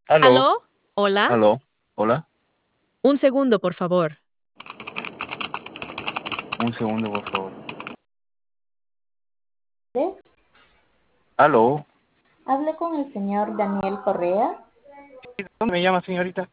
Aló, ¿Aló? ¿Hola? aló, hola, Un segundo, por favor. un segundo, por favor. ¿Eh? Aló, Hablé con el señor Daniel Correa. ¿dónde me llama, señorita?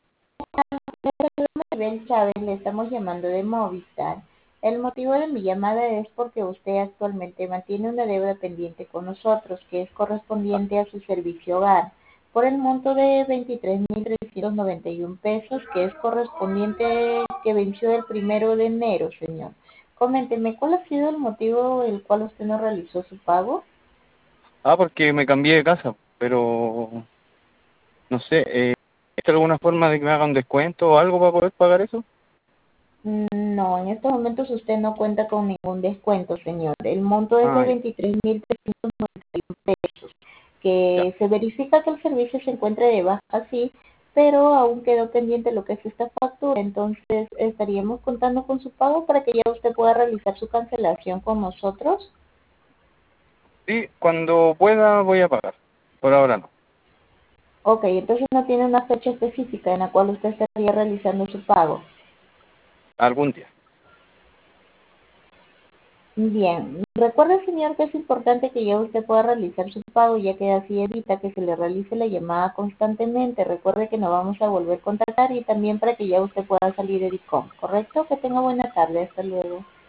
Abel Chávez, le estamos llamando de Movistar. El motivo de mi llamada es porque usted actualmente mantiene una deuda pendiente con nosotros, que es correspondiente a su servicio hogar, por el monto de 23.391 pesos, que es correspondiente que venció el 1 de enero, señor. Coménteme, ¿cuál ha sido el motivo el cual usted no realizó su pago? Porque me cambié de casa, pero no sé, ¿hay alguna forma de que me haga un descuento o algo para poder pagar eso? No, en estos momentos usted no cuenta con ningún descuento, señor. El monto es de Ah, 23.391 pesos, ya. que se verifica que el servicio se encuentre de baja, sí, pero aún quedó pendiente lo que es esta factura, entonces estaríamos contando con su pago para que ya usted pueda realizar su cancelación con nosotros. Sí, cuando pueda voy a pagar, por ahora no, Ok, entonces no tiene una fecha específica en la cual usted estaría realizando su pago. algún día. Bien, recuerde, señor, que es importante que ya usted pueda realizar su pago, ya que así evita que se le realice la llamada constantemente. Recuerde que nos vamos a volver a contactar y también para que ya usted pueda salir de DICOM, ¿correcto? Que tenga buena tarde, hasta luego.